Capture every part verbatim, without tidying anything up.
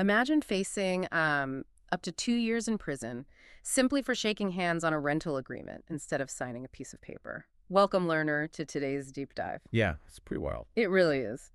Imagine facing um, up to two years in prison simply for shaking hands on a rental agreement instead of signing a piece of paper. Welcome, learner, to today's deep dive. Yeah, it's pretty wild. It really is.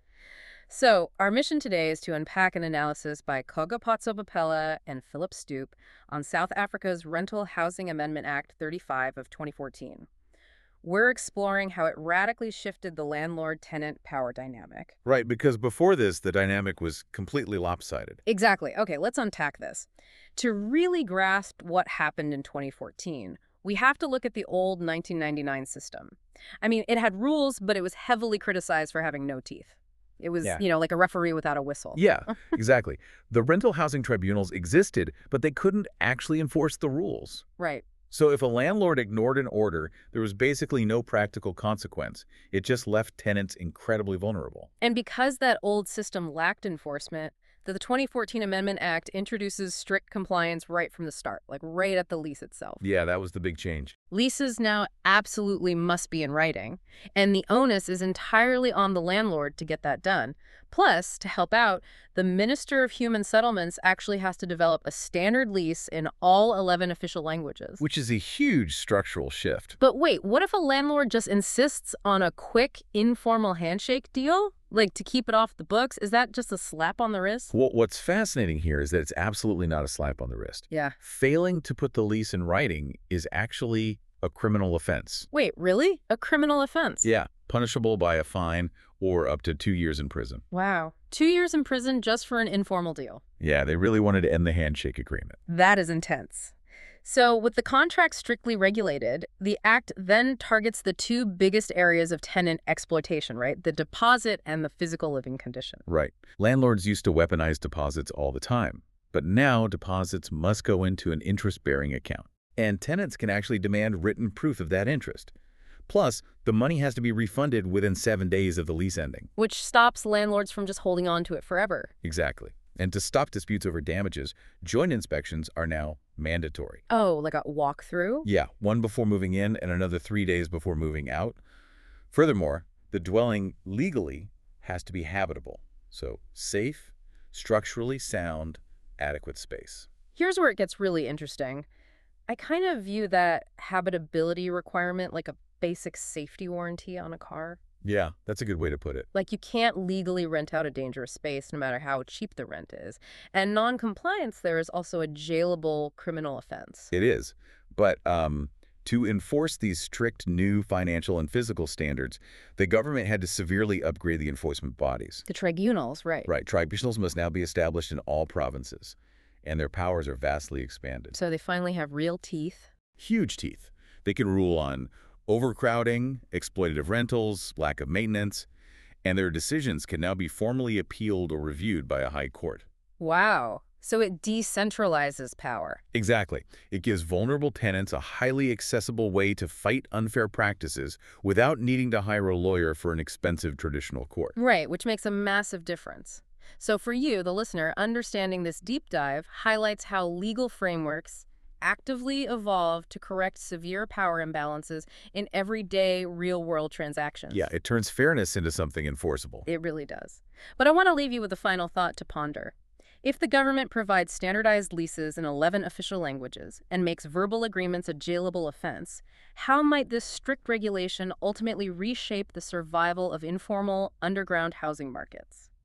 So, our mission today is to unpack an analysis by Koga Potsopapela and Philip Stoop on South Africa's Rental Housing Amendment Act thirty-five of twenty fourteen. We're exploring how it radically shifted the landlord-tenant power dynamic. Right, because before this, the dynamic was completely lopsided. Exactly. Okay, let's unpack this. To really grasp what happened in twenty fourteen, we have to look at the old nineteen ninety-nine system. I mean, it had rules, but it was heavily criticized for having no teeth. It was, Yeah. you know, like a referee without a whistle. Yeah, exactly. The rental housing tribunals existed, but they couldn't actually enforce the rules. Right. So if a landlord ignored an order, there was basically no practical consequence. It just left tenants incredibly vulnerable. And because that old system lacked enforcement, the the twenty fourteen Amendment Act introduces strict compliance right from the start, like right at the lease itself. Yeah, that was the big change. Leases now absolutely must be in writing, and the onus is entirely on the landlord to get that done. Plus, to help out, the Minister of Human Settlements actually has to develop a standard lease in all eleven official languages. Which is a huge structural shift. But wait, what if a landlord just insists on a quick, informal handshake deal? Like, to keep it off the books? Is that just a slap on the wrist? Wh- What's fascinating here is that it's absolutely not a slap on the wrist. Yeah. Failing to put the lease in writing is actually a criminal offense. Wait, really? A criminal offense? Yeah, punishable by a fine or up to two years in prison. Wow. Two years in prison just for an informal deal. Yeah, they really wanted to end the handshake agreement. That is intense. So, with the contract strictly regulated, the Act then targets the two biggest areas of tenant exploitation, right? The deposit and the physical living condition. Right. Landlords used to weaponize deposits all the time, but now deposits must go into an interest-bearing account. And tenants can actually demand written proof of that interest. Plus, the money has to be refunded within seven days of the lease ending. Which stops landlords from just holding on to it forever. Exactly. And to stop disputes over damages, joint inspections are now mandatory. Oh, like a walkthrough? Yeah, one before moving in and another three days before moving out. Furthermore, the dwelling legally has to be habitable, so safe, structurally sound, adequate space. Here's where it gets really interesting. I kind of view that habitability requirement like a basic safety warranty on a car. Yeah, that's a good way to put it. Like, you can't legally rent out a dangerous space no matter how cheap the rent is. And non-compliance there is also a jailable criminal offense. It is. But um, to enforce these strict new financial and physical standards, the government had to severely upgrade the enforcement bodies. The tribunals, right. Right, tribunals must now be established in all provinces, and their powers are vastly expanded. So they finally have real teeth. Huge teeth. They can rule on overcrowding, exploitative rentals, lack of maintenance, and their decisions can now be formally appealed or reviewed by a high court. Wow. So it decentralizes power. Exactly. It gives vulnerable tenants a highly accessible way to fight unfair practices without needing to hire a lawyer for an expensive traditional court. Right, which makes a massive difference. So for you, the listener, understanding this deep dive highlights how legal frameworks actively evolve to correct severe power imbalances in everyday, real-world transactions. Yeah, it turns fairness into something enforceable. It really does. But I want to leave you with a final thought to ponder. If the government provides standardized leases in eleven official languages and makes verbal agreements a jailable offense, how might this strict regulation ultimately reshape the survival of informal, underground housing markets?